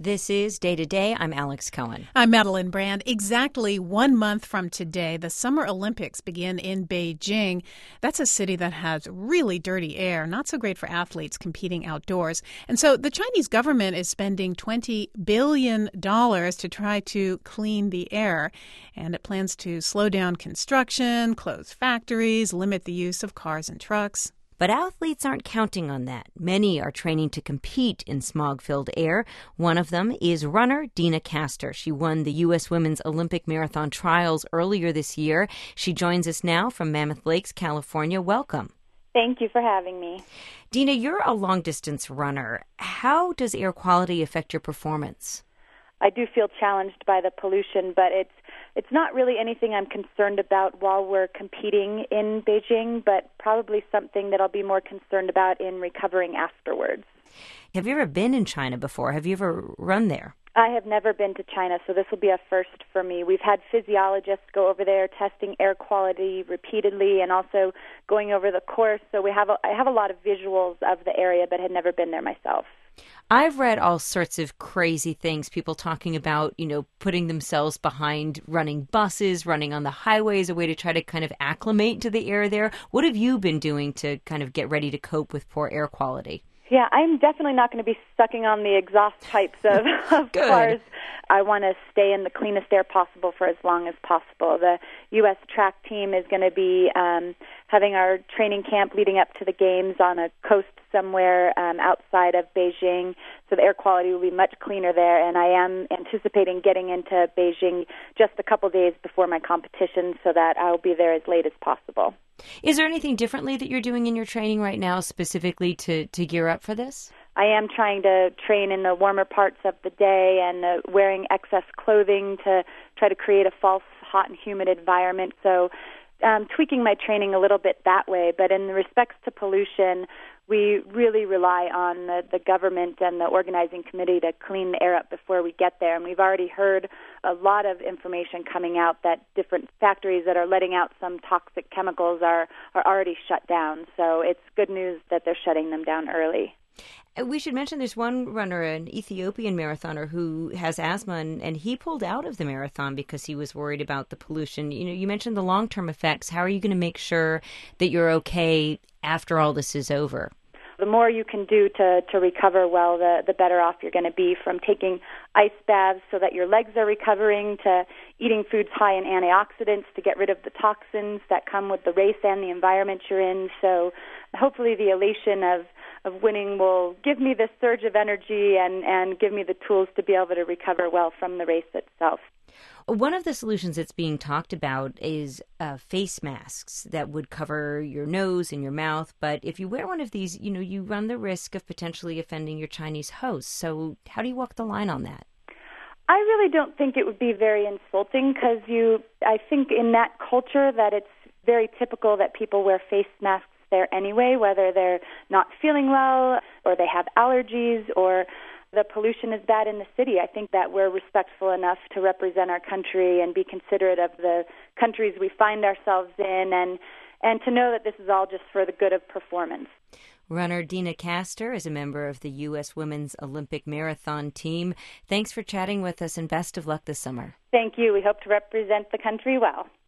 This is Day to Day. I'm Alex Cohen. I'm Madeline Brand. Exactly 1 month from today, the Summer Olympics begin in Beijing. That's a city that has really dirty air, not so great for athletes competing outdoors. And so the Chinese government is spending $20 billion to try to clean the air. And it plans to slow down construction, close factories, limit the use of cars and trucks. But athletes aren't counting on that. Many are training to compete in smog-filled air. One of them is runner Deena Kastor. She won the U.S. Women's Olympic Marathon Trials earlier this year. She joins us now from Mammoth Lakes, California. Welcome. Thank you for having me. Deena, you're a long-distance runner. How does air quality affect your performance? I do feel challenged by the pollution, but it's not really anything I'm concerned about while we're competing in Beijing, but probably something that I'll be more concerned about in recovering afterwards. Have you ever been in China before? Have you ever run there? I have never been to China, so this will be a first for me. We've had physiologists go over there testing air quality repeatedly and also going over the course, so I have a lot of visuals of the area but had never been there myself. I've read all sorts of crazy things, people talking about, putting themselves behind running buses, running on the highways, a way to try to kind of acclimate to the air there. What have you been doing to kind of get ready to cope with poor air quality? Yeah, I'm definitely not going to be sucking on the exhaust pipes of cars. I want to stay in the cleanest air possible for as long as possible. The U.S. track team is going to be having our training camp leading up to the games on a coast somewhere outside of Beijing, so the air quality will be much cleaner there, and I am anticipating getting into Beijing just a couple days before my competition so that I'll be there as late as possible. Is there anything differently that you're doing in your training right now specifically to gear up for this? I am trying to train in the warmer parts of the day and wearing excess clothing to try to create a false hot and humid environment. So tweaking my training a little bit that way. But in respects to pollution, we really rely on the government and the organizing committee to clean the air up before we get there. And we've already heard a lot of information coming out that different factories that are letting out some toxic chemicals are already shut down. So it's good news that they're shutting them down early. We should mention there's one runner, an Ethiopian marathoner, who has asthma, and he pulled out of the marathon because he was worried about the pollution. You mentioned the long-term effects. How are you going to make sure that you're okay after all this is over? The more you can do to recover well, the better off you're going to be, from taking ice baths so that your legs are recovering to eating foods high in antioxidants to get rid of the toxins that come with the race and the environment you're in. So hopefully the elation of winning will give me this surge of energy and give me the tools to be able to recover well from the race itself. One of the solutions that's being talked about is face masks that would cover your nose and your mouth. But if you wear one of these, you run the risk of potentially offending your Chinese hosts. So how do you walk the line on that? I really don't think it would be very insulting because I think in that culture that it's very typical that people wear face masks there anyway, whether they're not feeling well or they have allergies or the pollution is bad in the city. I think that we're respectful enough to represent our country and be considerate of the countries we find ourselves in and to know that this is all just for the good of performance. Runner Deena Kastor is a member of the U.S. Women's Olympic Marathon team. Thanks for chatting with us and best of luck this summer. Thank you. We hope to represent the country well.